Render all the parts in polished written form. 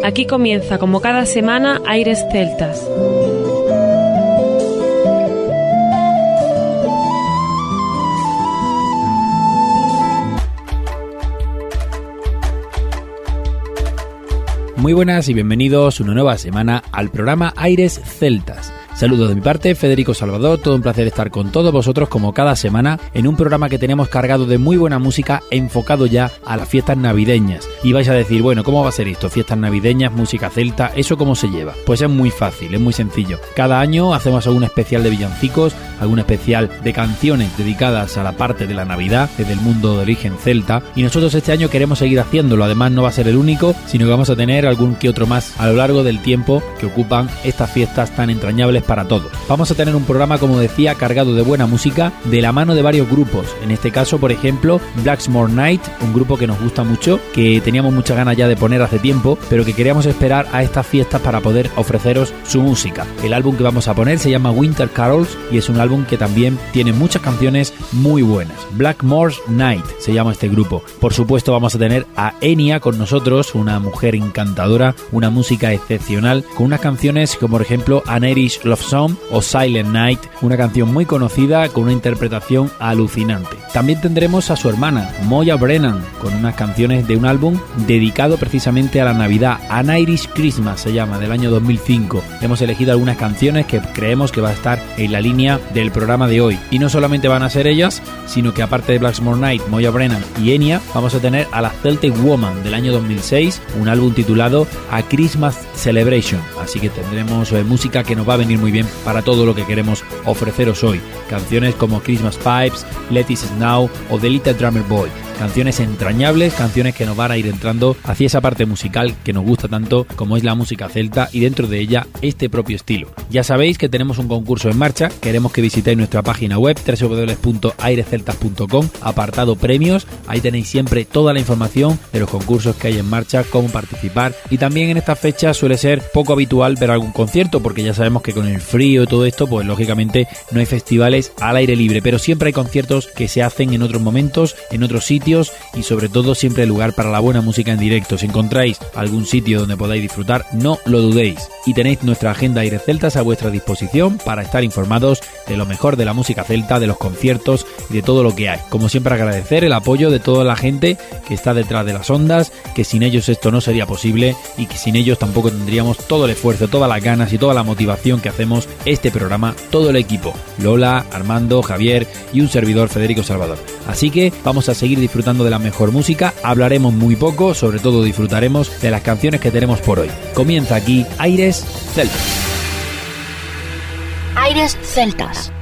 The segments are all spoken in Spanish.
aquí comienza como cada semana Aires Celtas. Muy buenas y bienvenidos una nueva semana al programa Aires Celtas. Saludos de mi parte, Federico Salvador, todo un placer estar con todos vosotros como cada semana en un programa que tenemos cargado de muy buena música enfocado ya a las fiestas navideñas. Y vais a decir, bueno, ¿cómo va a ser esto? Fiestas navideñas, música celta, ¿eso cómo se lleva? Pues es muy fácil, es muy sencillo. Cada año hacemos algún especial de villancicos, algún especial de canciones dedicadas a la parte de la Navidad, desde el mundo de origen celta, y nosotros este año queremos seguir haciéndolo. Además no va a ser el único, sino que vamos a tener algún que otro más a lo largo del tiempo que ocupan estas fiestas tan entrañables para todos. Vamos a tener un programa, como decía, cargado de buena música, de la mano de varios grupos. En este caso, por ejemplo, Blacksmore Night, un grupo que nos gusta mucho, que teníamos muchas ganas ya de poner hace tiempo, pero que queríamos esperar a estas fiestas para poder ofreceros su música. El álbum que vamos a poner se llama Winter Carols y es un álbum que también tiene muchas canciones muy buenas. Blacksmore Night se llama este grupo. Por supuesto vamos a tener a Enya con nosotros, una mujer encantadora, una música excepcional, con unas canciones como por ejemplo An Irish Love Song o Silent Night, una canción muy conocida con una interpretación alucinante. También tendremos a su hermana, Moya Brennan, con unas canciones de un álbum dedicado precisamente a la Navidad, An Irish Christmas se llama, del año 2005. Hemos elegido algunas canciones que creemos que va a estar en la línea del programa de hoy. Y no solamente van a ser ellas, sino que aparte de Blacksmore Night, Moya Brennan y Enya, vamos a tener a la Celtic Woman del año 2006, un álbum titulado A Christmas Celebration. Así que tendremos música que nos va a venir muy bien para todo lo que queremos ofreceros hoy. Canciones como Christmas Pipes, Let It Snow o The Little Drummer Boy. Canciones entrañables, canciones que nos van a ir entrando hacia esa parte musical que nos gusta tanto como es la música celta y dentro de ella este propio estilo. Ya sabéis que tenemos un concurso en marcha, queremos que visitéis nuestra página web www.airesceltas.com, apartado premios, ahí tenéis siempre toda la información de los concursos que hay en marcha, cómo participar, y también en estas fechas suele ser poco habitual ver algún concierto porque ya sabemos que con el frío y todo esto pues lógicamente no hay festivales al aire libre, pero siempre hay conciertos que se hacen en otros momentos, en otros sitios, y sobre todo siempre hay lugar para la buena música en directo. Si encontráis algún sitio donde podáis disfrutar, no lo dudéis. Y tenéis nuestra agenda Aires Celtas a vuestra disposición para estar informados de lo mejor de la música celta, de los conciertos y de todo lo que hay. Como siempre, agradecer el apoyo de toda la gente que está detrás de las ondas, que sin ellos esto no sería posible y que sin ellos tampoco tendríamos todo el esfuerzo, todas las ganas y toda la motivación que hacemos este programa, todo el equipo, Lola, Armando, Javier y un servidor, Federico Salvador. Así que vamos a seguir disfrutando de la mejor música, hablaremos muy poco, sobre todo disfrutaremos de las canciones que tenemos por hoy. Comienza aquí Aires Celtas. Aires Celtas.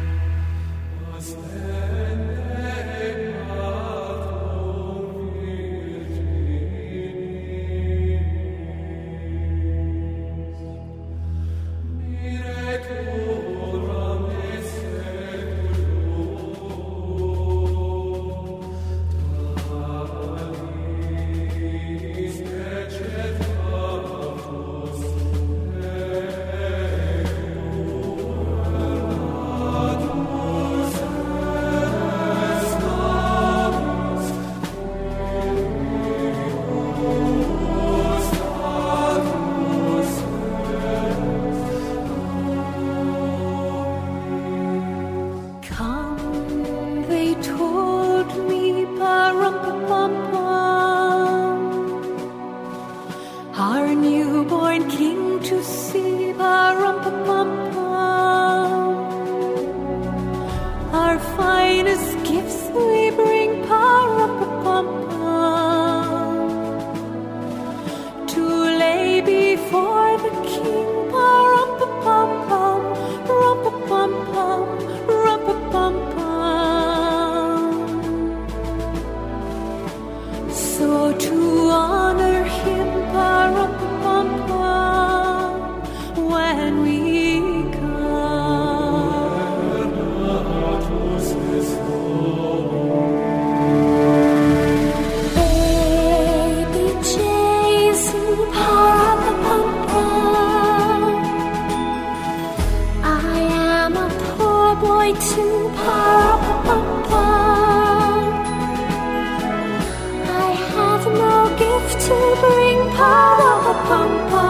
To bring pa-ra-pa-pum-pum.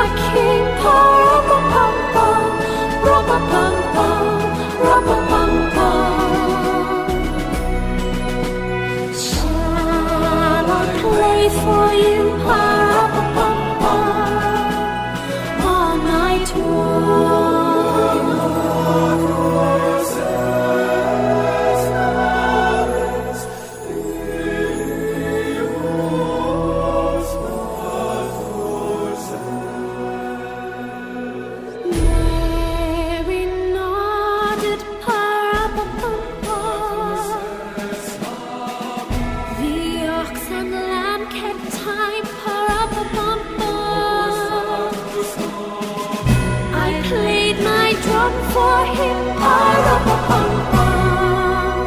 our King. Pa-ra-pa-pum-pum, ra-pa-pum-pum, ra-pa-pum-pum. Shall I play for you? Pa-ra-pa-pum-pum, all night long. For him, pa-ra-pa-pum-pum.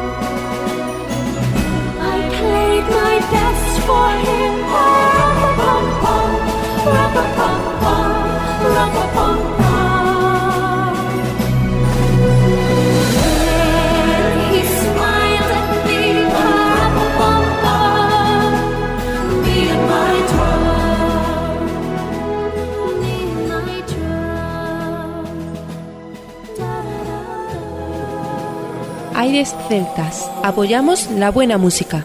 I played my best for him, pa-ra-pa-pum-pum, ra-pa-pum-pum, ra-pa-pum-pum. Then he smiled at me, pa-ra-pa-pum-pum, me and my drum, me and my drum. Aires celtas. Apoyamos la buena música.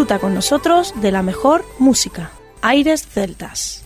disfruta con nosotros de la mejor música. Aires Celtas.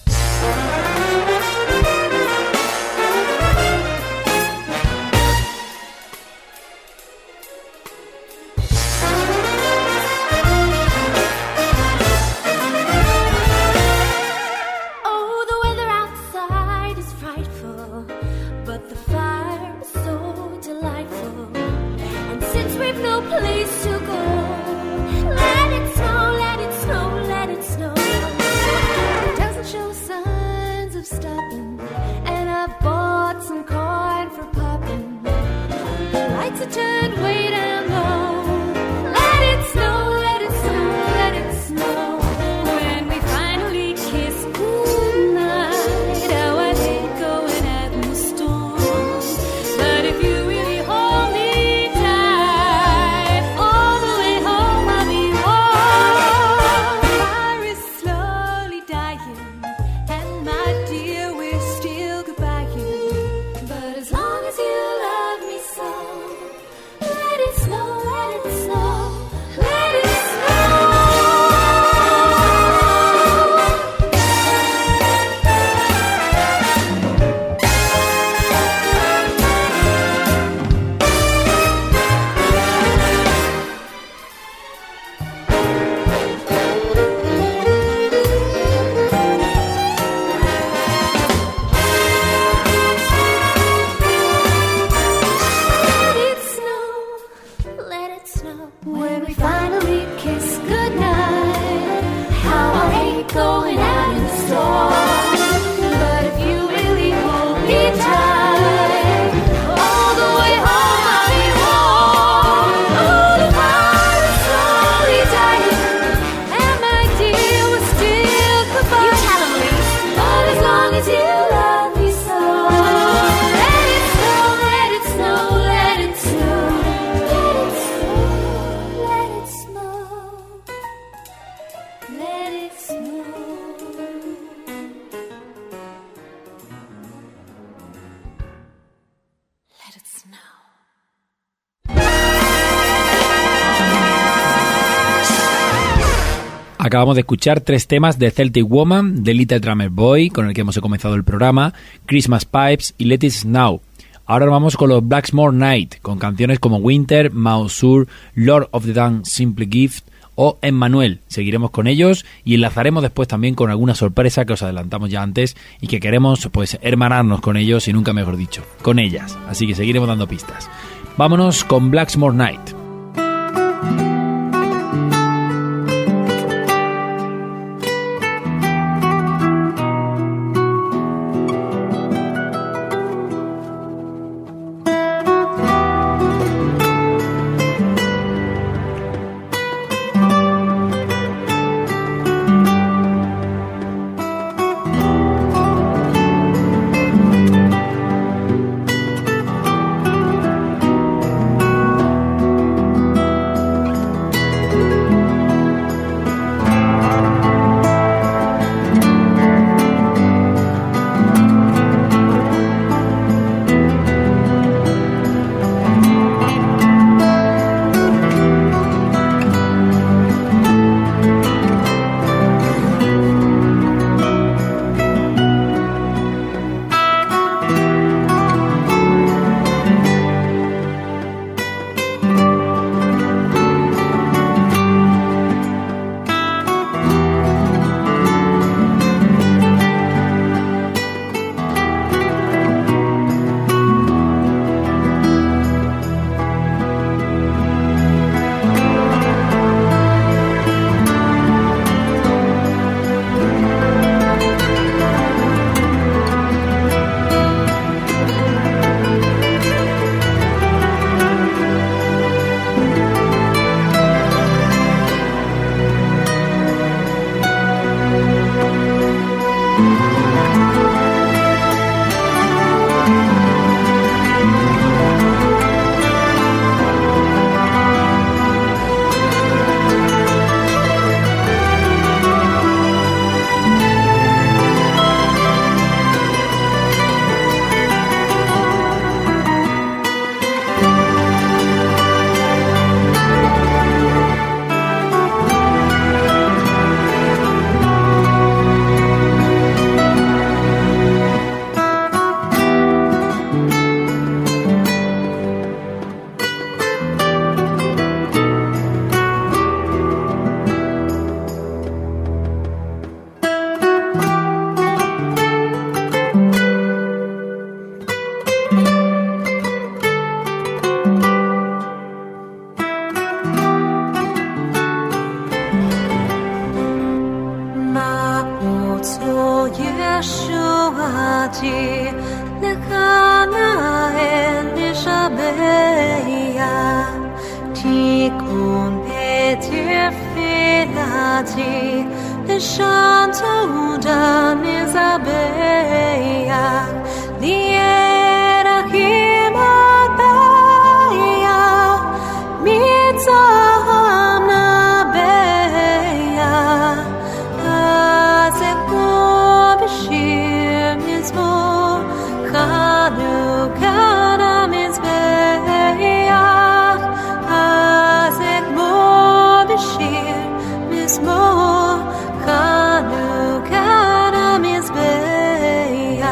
Acabamos de escuchar 3 temas de Celtic Woman, The Little Drummer Boy, con el que hemos comenzado el programa, Christmas Pipes y Let It Snow. Ahora vamos con los Blacksmore Night, con canciones como Winter, Mausur, Lord of the Dance, Simple Gift o Emmanuel. Seguiremos con ellos y enlazaremos después también con alguna sorpresa que os adelantamos ya antes y que queremos pues hermanarnos con ellos y nunca mejor dicho, con ellas. Así que seguiremos dando pistas. Vámonos con Blacksmore Night. 소 예수아지 내가 나의 엘리사베야 디콘 베티필라지 내 샨토우다 니사베야 니에라 히마다야 미자함나베야 아세코 bishir mizmo chanukah mizbeach asekmo bishir mizmo chanukah mizbeach.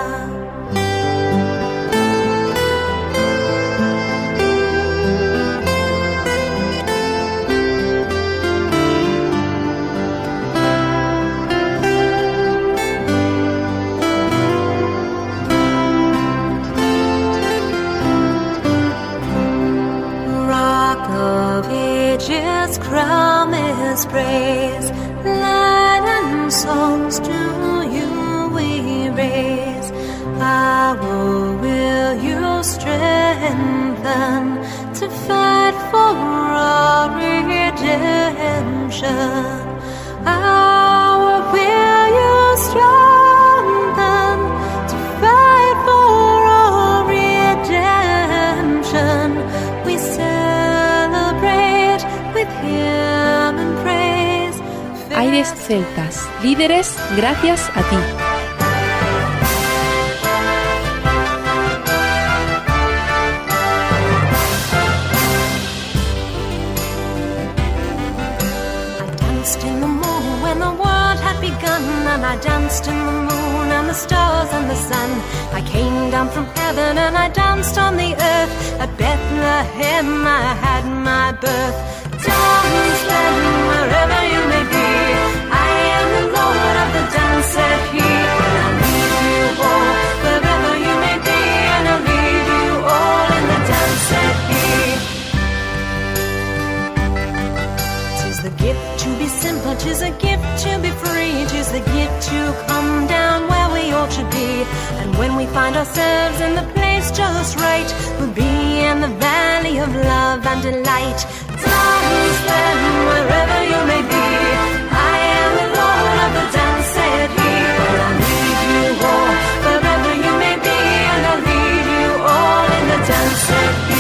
Ages crown His praise, light and songs to you we raise. How will you strengthen to fight for our redemption? How will you strengthen to fight for our redemption? We celebrate with him and praise. Aires celtas, líderes gracias a ti. In the moon when the world had begun, and I danced in the moon and the stars and the sun. I came down from heaven and I danced on the earth. At Bethlehem I had my birth. Dance then wherever you may be, I am the Lord of the dance, said He. And I'll lead you all wherever you may be, and I'll lead you all in the dance, said He. The gift to be simple, 'tis a gift to be free, 'tis the gift to come down where we ought to be. And when we find ourselves in the place just right, we'll be in the valley of love and delight. Dance then wherever you may be, I am the Lord of the dance, said He. And I'll lead you all wherever you may be, and I'll lead you all in the dance, said He.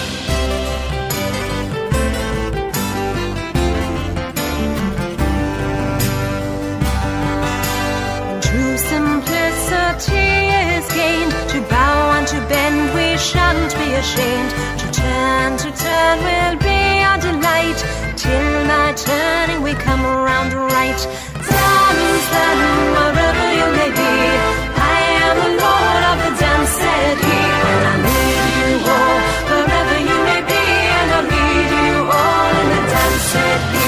Simplicity is gained. To bow and to bend we shan't be ashamed. To turn will be our delight. Till by turning we come around right. Dance then wherever you may be, I am the Lord of the dance, said He. And I'll lead you all wherever you may be, and I'll lead you all in the dance, said He.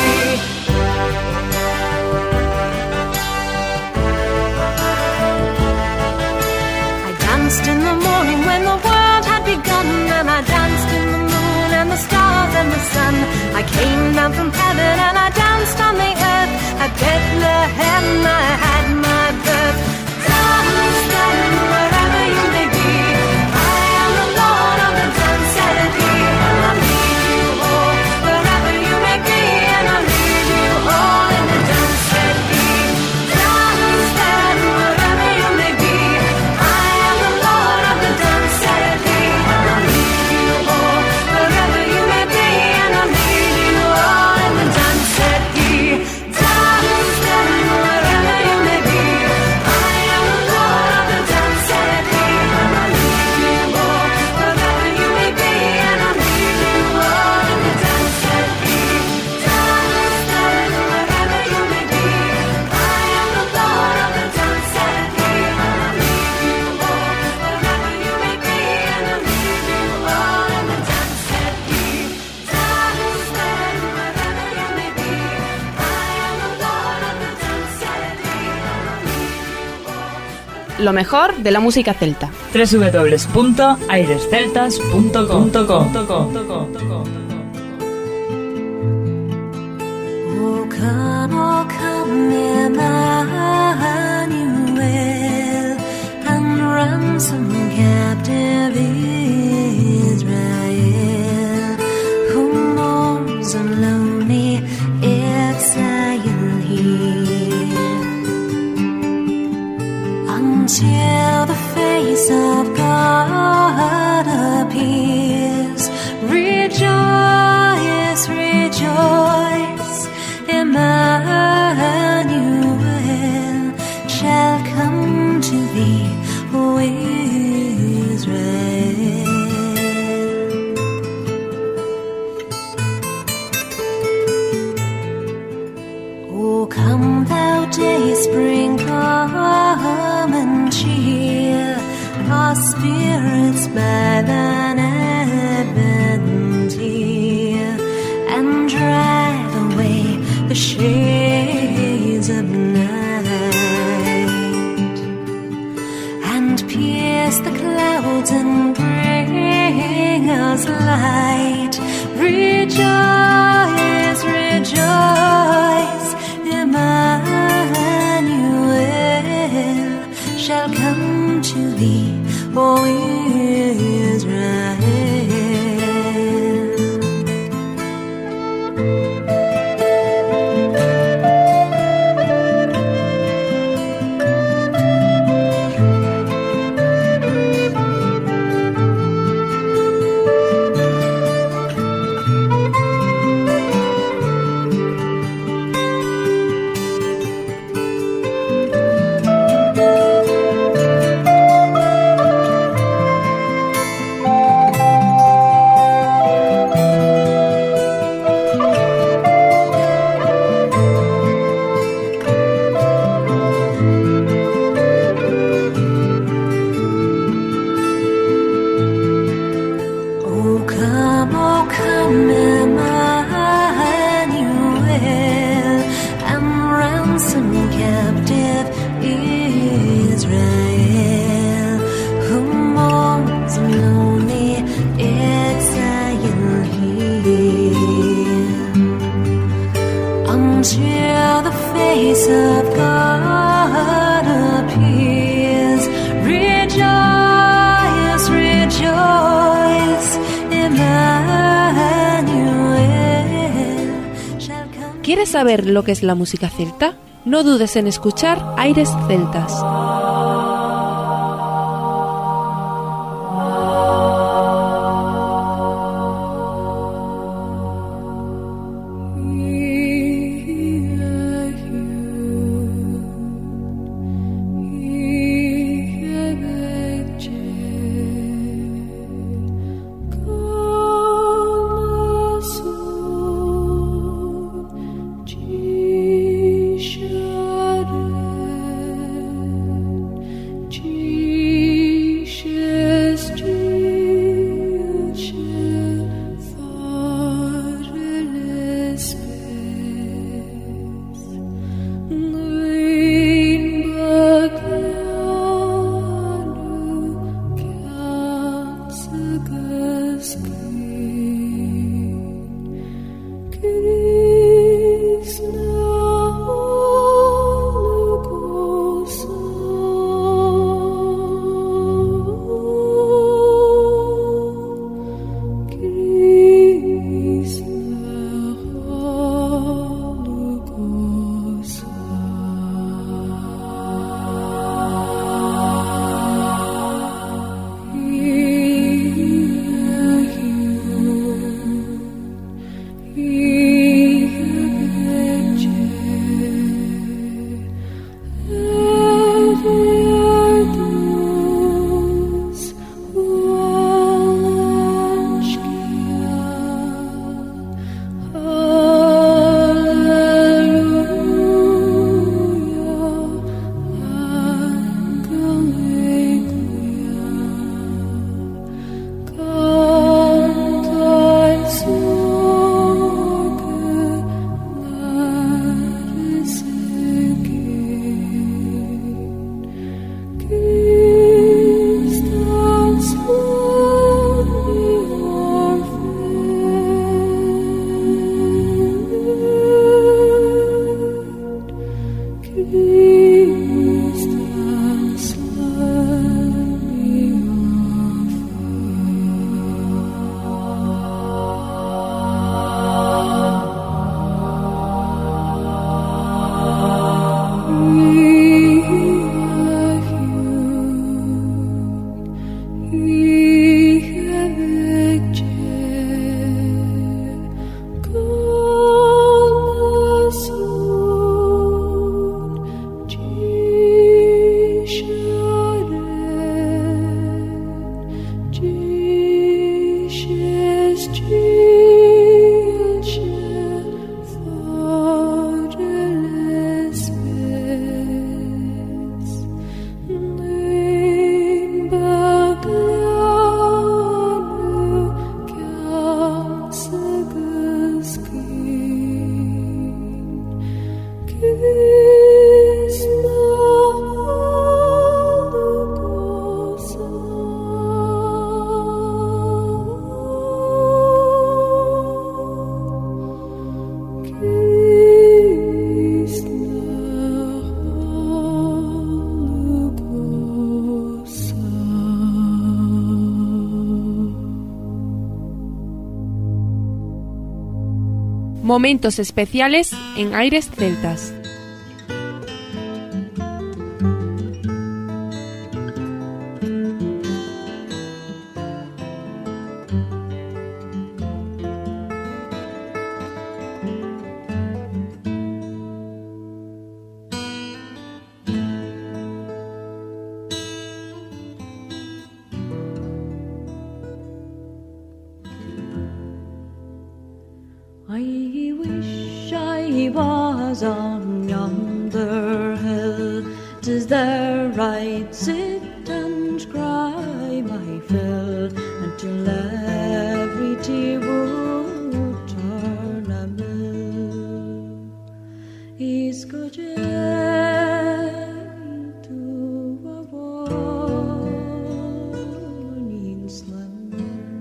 In the morning when the world had begun, and I danced in the moon and the stars and the sun. I came down from heaven and I danced on the earth. At Bethlehem I had my birth. Dance then wherever you may be, I am the Lord of the dance, said He. And I'll lead you all wherever you may be, and I'll lead you all in the dance, said He. Dance then wherever you may be, I am the Lord of the dance, said He. And I'll lead you all wherever you may be, and I'll lead you all in the dance, said He. Dance then wherever you may be, I am the Lord of the dance, said He. And I'll lead you all wherever you may be, and I'll lead you all in the dance, said He. Dance then wherever you may be, I am the Lord of the dance, said He. And I'll lead you all wherever you may be, and I'll lead you all in the dance, said He. Dance then wherever you may be, I am the Lord of the dance, said He. And I'll lead you all. Lo mejor de la música celta. www.airesceltas.com. O come, oh come, near my until the face of God appears. Rejoice, rejoice, Emmanuel shall come to thee, O Israel. O come thou day spring, come and cheer our spirits by thine advent here, and drive away the shades of night, and pierce the clouds and bring us light. Rejoice, rejoice, Emmanuel shall come to thee, O Israel. Until the face of God appears. Rejoice, rejoice, Emmanuel shall come. ¿Quieres saber lo que es la música celta? No dudes en escuchar Aires Celtas. Momentos especiales en Aires Celtas. I wish I was on yonder hill, 'tis there I'd sit and cry my fill, until every tear would turn a mill. He's good to a warning slam.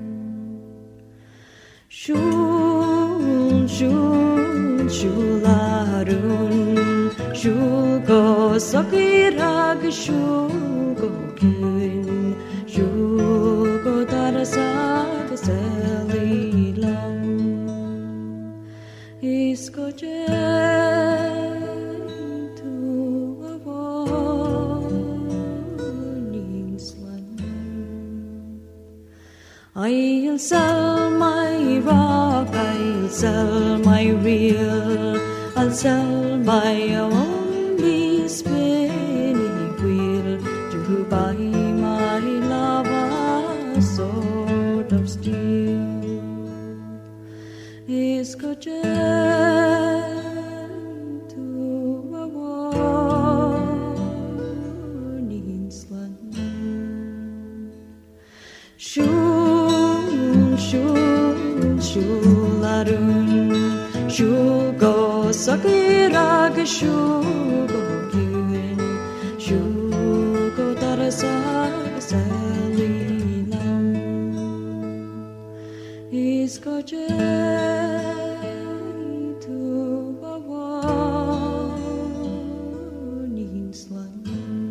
Shularun, shugo sakirag, shugo kun, shugo darasag selilam. Isko to a warning slam. I'll sell my rock, I'll sell my reel, I'll sell my only spinning wheel to buy my love a sword of steel. Is good to a warning slam. Shularun, shugo sakirag, shugo kun, shugo darasag selilam. Isko to a warning slam.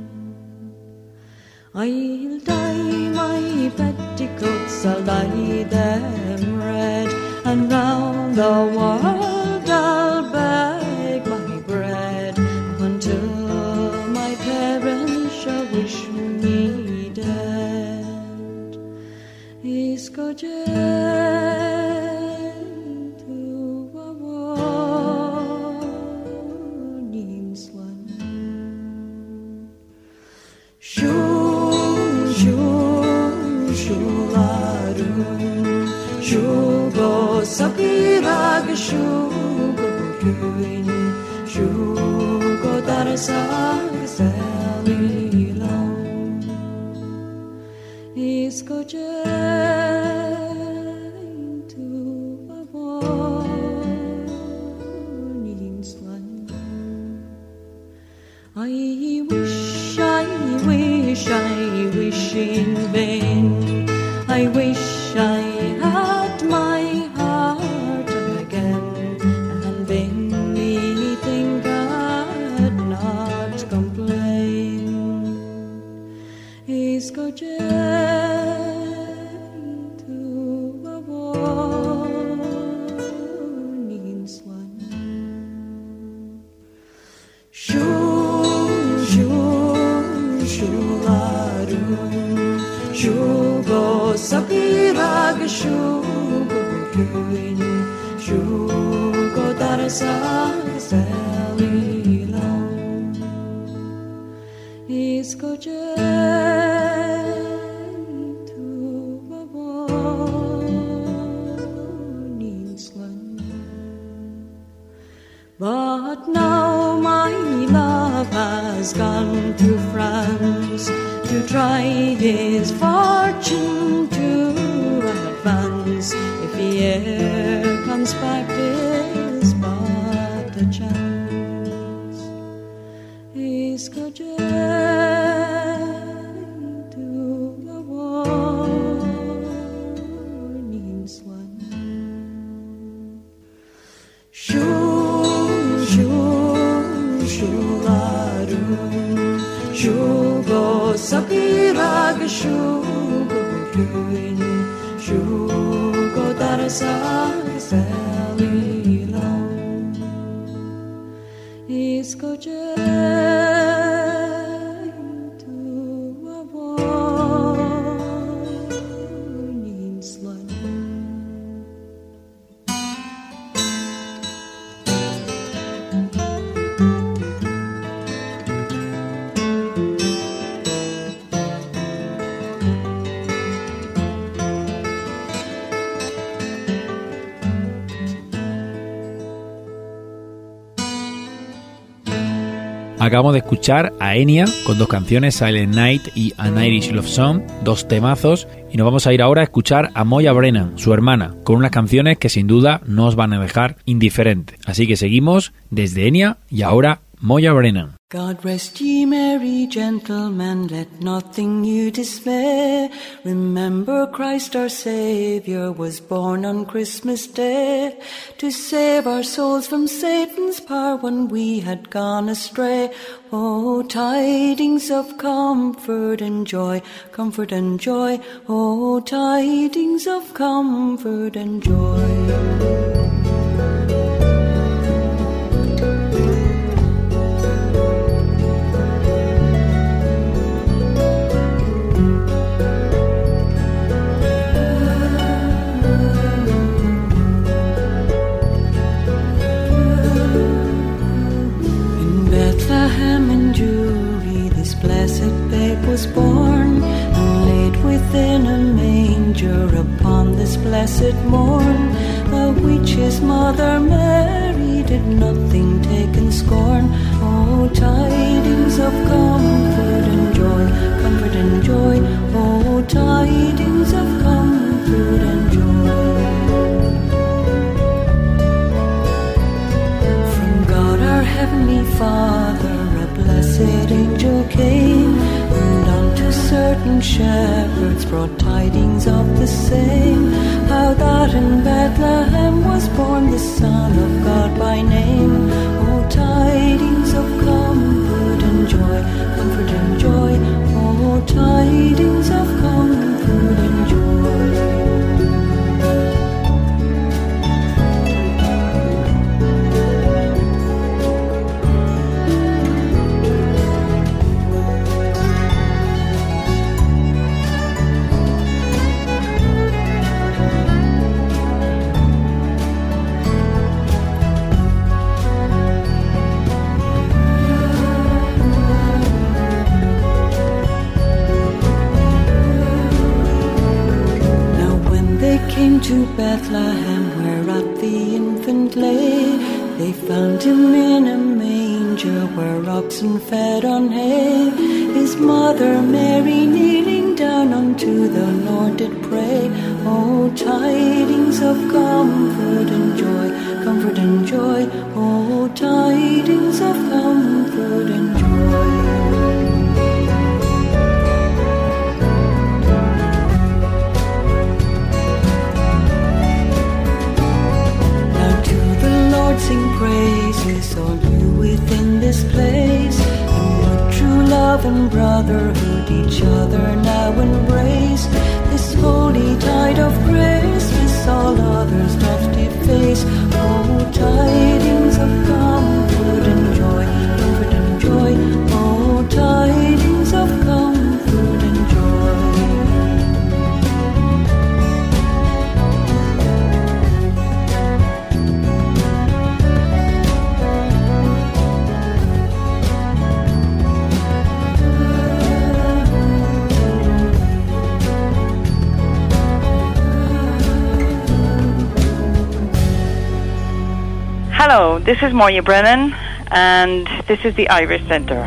I'll dye my petticoats, I'll dye them red, and round the world I'll beg my bread, until my parents shall wish me dead. Isko to a warning slam. Shularun, shugo sakirag, shugo kun, shugo darasag selilam. Isko to a warning slam. I wish in vain. I wish I had my heart again, and then me think I'd not complain. He's good to a warning slam. Shularun, shugo sakirag, shugo kun, shugo darasag selilam. Isko to a warning slam. But now my love has gone to France to try his fortune to advance. If he e'er comes back, 'tis but a chance. He's good to a warning slam. Shularun, shugo sakirag, shugo kun, shugo darasag selilam. Acabamos de escuchar a Enya con dos canciones, Silent Night y An Irish Love Song, dos temazos, y nos vamos a ir ahora a escuchar a Moya Brennan, su hermana, con unas canciones que sin duda no os van a dejar indiferentes. Así que seguimos desde Enya y ahora Moya Brennan. God rest ye merry gentlemen, let nothing you dismay. Remember Christ our Saviour was born on Christmas Day, to save our souls from Satan's power when we had gone astray. Oh, tidings of comfort and joy, comfort and joy. Oh, tidings of comfort and joy. Was born and laid within a manger upon this blessed morn. The which his mother Mary did nothing take in scorn. Oh, tidings of comfort and joy, comfort and joy. Oh, tidings of comfort and joy. From God our heavenly Father a blessed angel came, certain shepherds brought tidings of the same, how that in Bethlehem was born the Son of God by name. Oh, tidings of comfort and joy, comfort and joy. Oh, tidings of comfort and joy. To Bethlehem, whereat the infant lay, they found him in a manger where oxen fed on hay. His mother Mary kneeling down unto the Lord did pray. Oh, tidings of comfort and joy, comfort and joy. Oh, tidings of comfort and joy. Sing praises, all you within this place, and what true love and brotherhood each other now embrace. This holy tide of grace, this all others doth deface. Oh, tidings of comfort and joy, comfort and joy. Oh, tidings of comfort and joy. Hello, this is Moya Brennan, and this is the Irish Centre.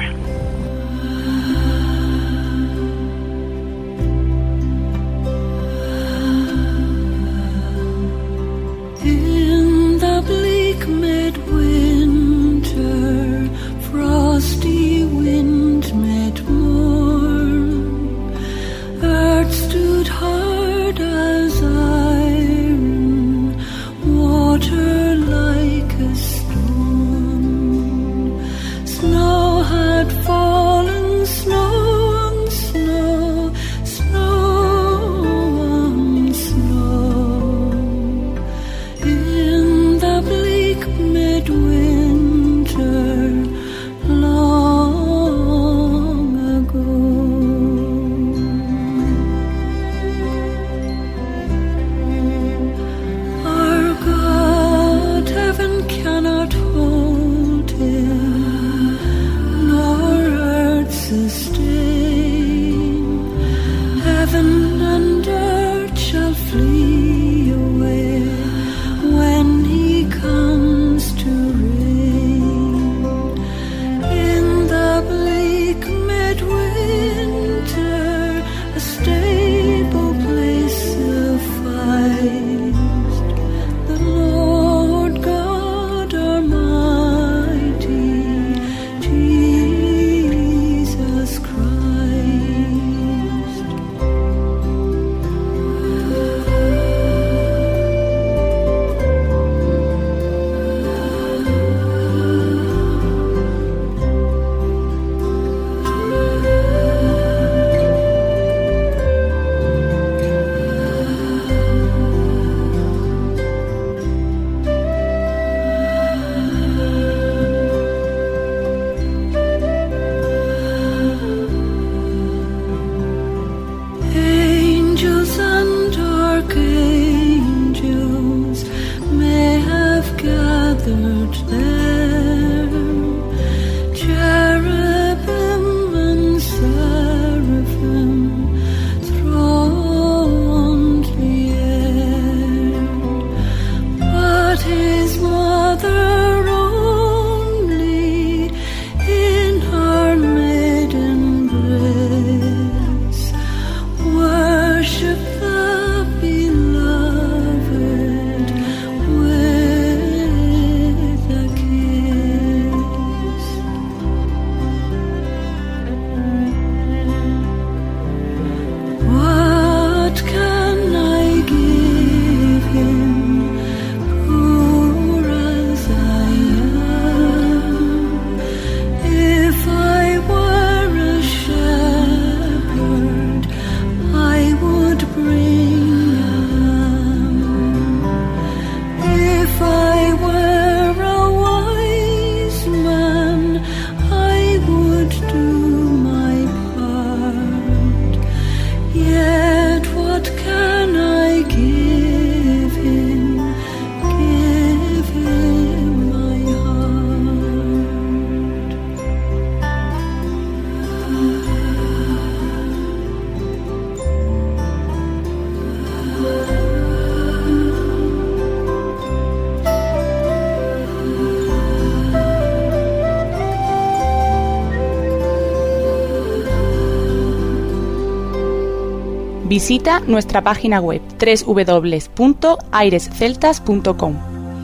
In the bleak midwinter, frosty wind made warm, earth stood hard as iron, water like a storm. Snow had fallen, snow on snow, snow on snow. In the bleak midwinter, Visita nuestra página web www.airesceltas.com.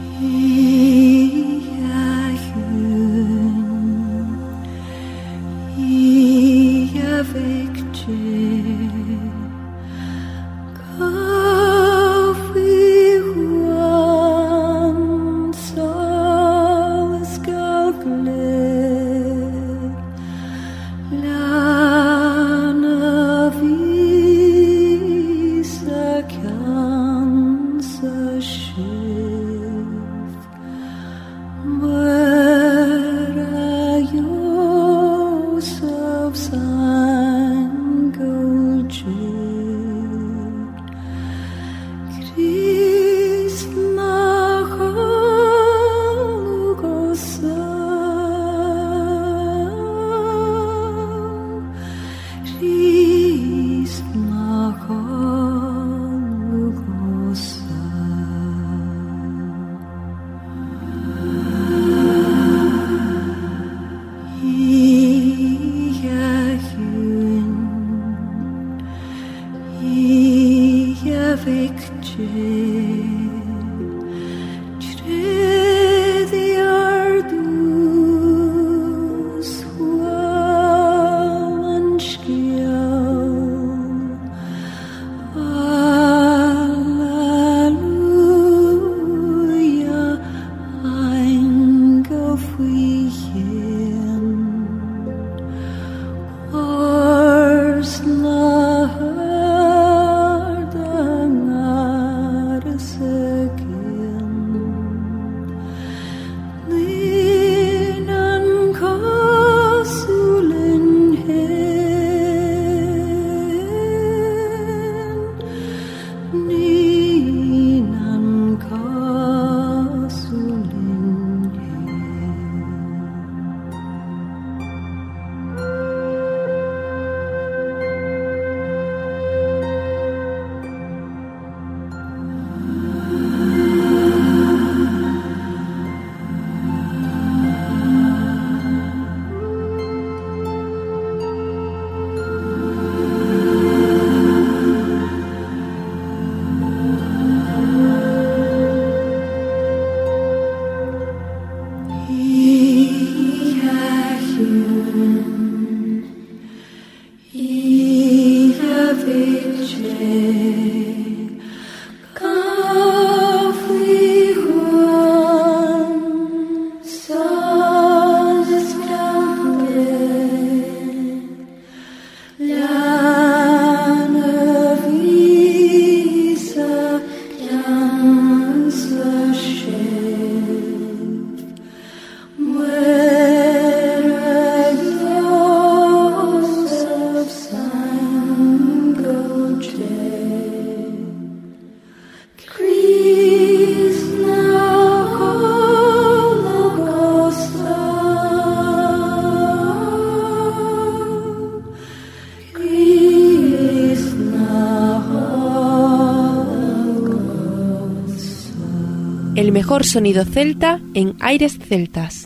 El mejor sonido celta en Aires Celtas.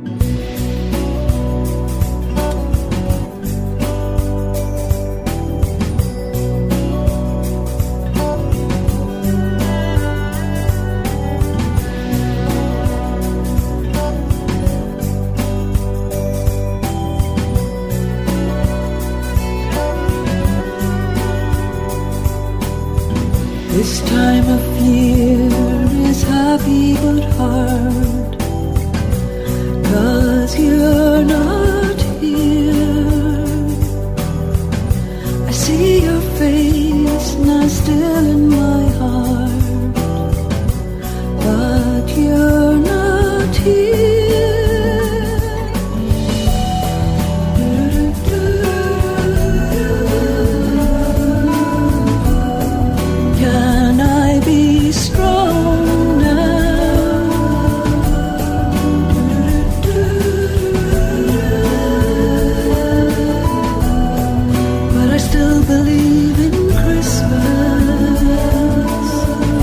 This time of year is happy but hard, 'cause you're not here. I see your face now still in my heart, but you're not here. Can I be strong now? But I still believe in Christmas.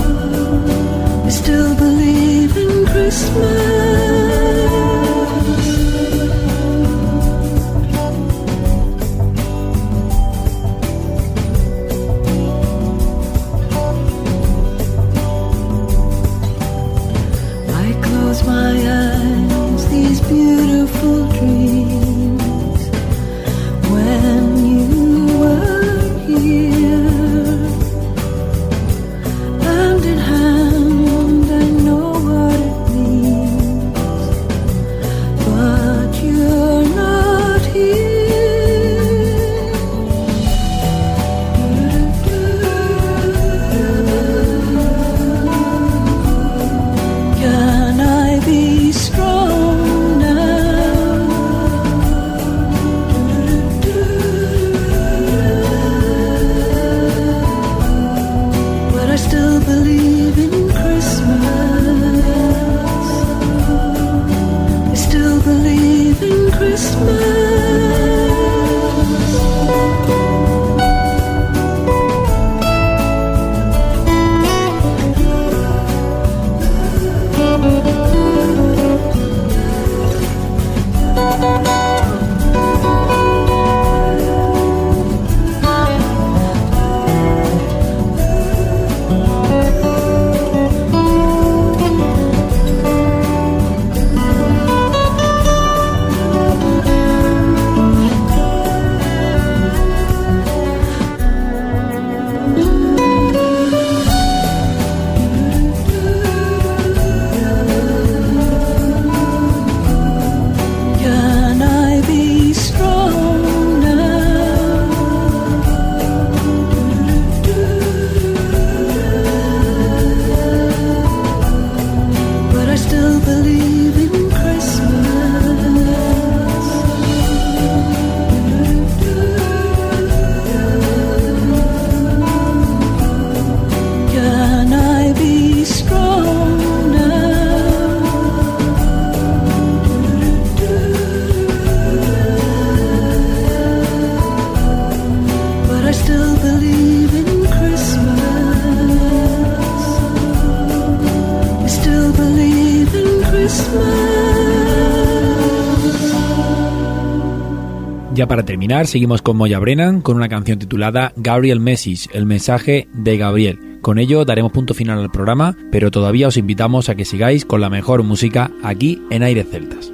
Ya para terminar, seguimos con Moya Brennan con una canción titulada Gabriel Message, el mensaje de Gabriel. Con ello daremos punto final al programa, pero todavía os invitamos a que sigáis con la mejor música aquí en Aires Celtas.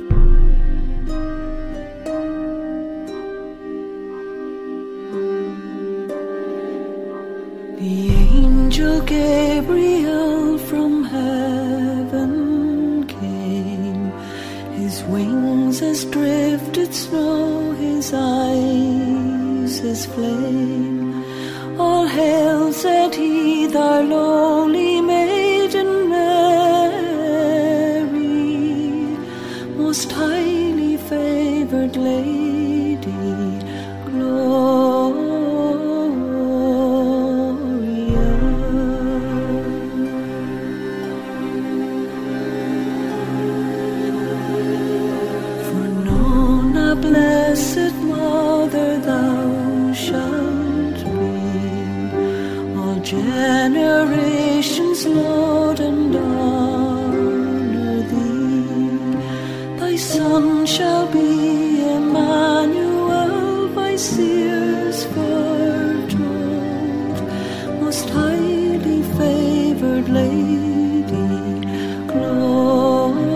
The angel Gabriel from heaven came, his wings as drifted snow, his eyes as flame. All hail, said he, thou lowly maiden Mary, most highly favoured lady, Gloria. For known a blessed mother thou shalt generations laud and honor thee. Thy son shall be Emmanuel, by seers foretold, most highly favoured lady, Gloria.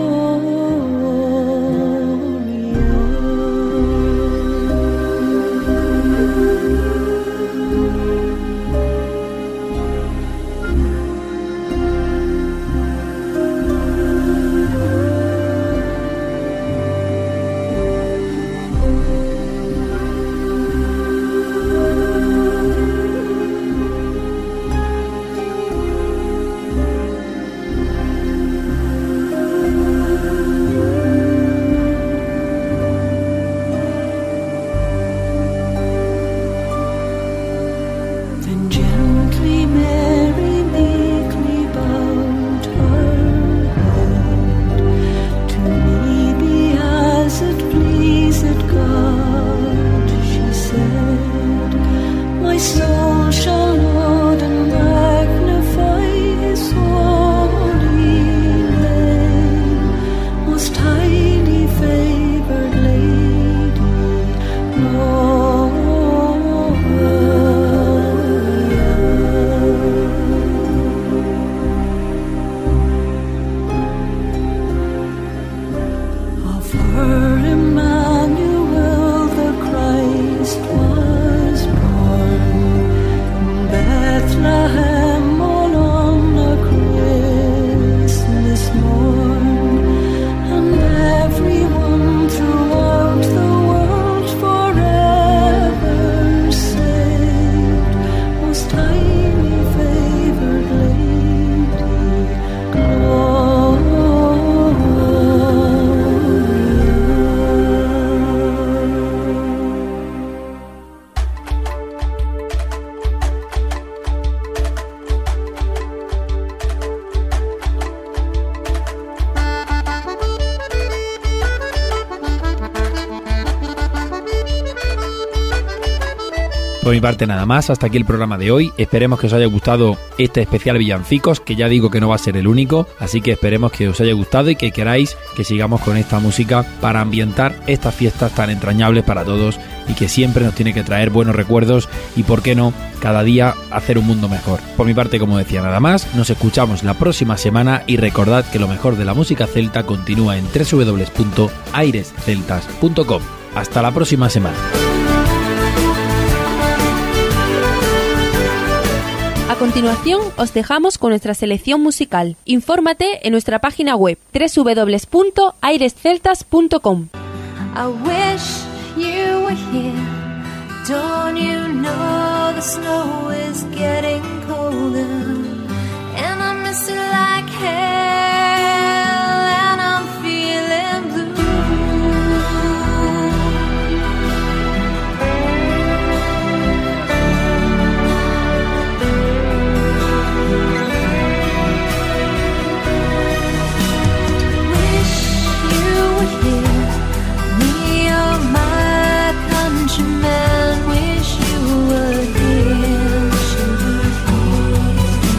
Por mi parte nada más, hasta aquí el programa de hoy. Esperemos que os haya gustado este especial Villancicos, que ya digo que no va a ser el único, así que esperemos que os haya gustado y que queráis que sigamos con esta música para ambientar estas fiestas tan entrañables para todos y que siempre nos tiene que traer buenos recuerdos y, por qué no, cada día hacer un mundo mejor. Por mi parte, como decía, nada más, nos escuchamos la próxima semana y recordad que lo mejor de la música celta continúa en www.airesceltas.com. Hasta la próxima semana. A continuación, os dejamos con nuestra selección musical. Infórmate en nuestra página web www.airesceltas.com. I wish you were here. Don't you know the snow is getting colder, and I miss it like hell, and I'm feeling blue. Man, wish you were here, wish you were here.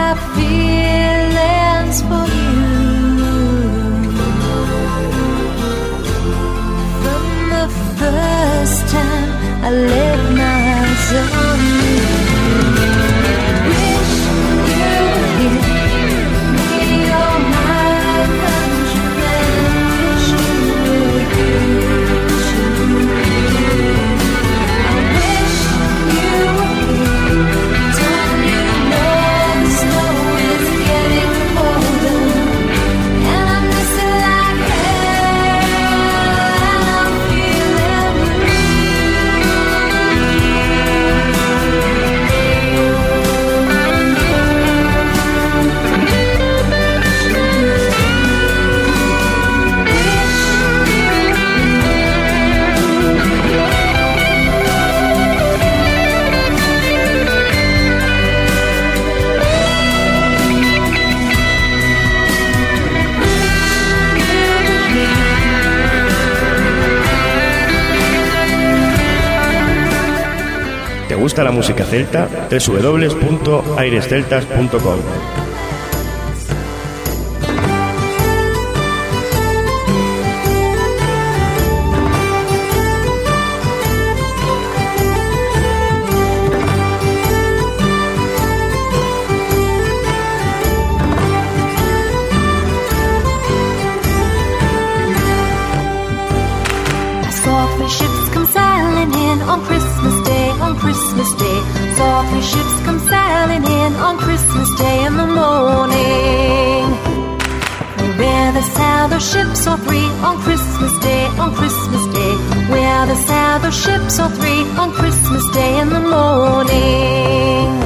have feelings for you. From the first time I laid my eyes on you. Wish you were here, me or my countrymen. Wish you were here. I wish you were here. Don't you know the snow is getting colder, and I'm missing like hell, and I'm feeling blue. ¿Te gusta la música celta? www.airesceltas.com. I saw 3 ships come sailing in on Christmas Day, on Christmas Day. Saw 3 ships come sailing in on Christmas Day in the morning. Where the sail those ships saw 3 on Christmas Day, on Christmas Day. Where the sail those ships saw 3 on Christmas Day in the morning.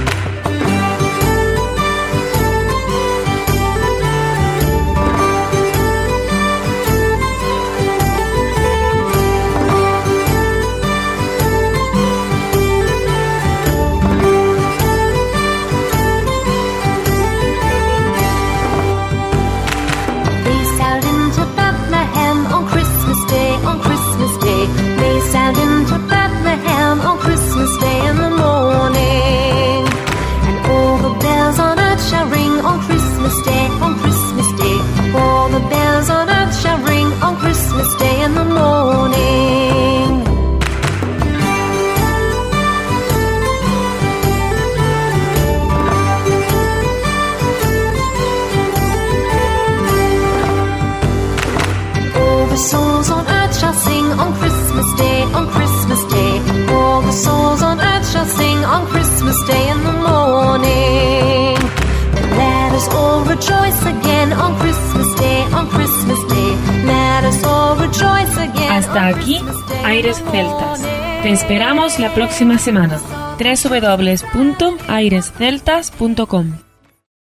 They sailed into Bethlehem on Christmas Day, on Christmas Day. They sailed into Bethlehem on Christmas Day in the morning. And all the bells on earth shall ring on Christmas Day, on Christmas Day. All the bells on earth shall ring on Christmas Day in the morning. All the souls on earth shall sing on Christmas Day, on Christmas Day. All the souls on earth shall sing on Christmas Day in the morning. Then let us all rejoice again on Christmas Day, on Christmas Day. Let us all rejoice again. Hasta on aquí, Christmas Day Aires in the Celtas. morning. Te esperamos la próxima semana. www.airesceltas.com.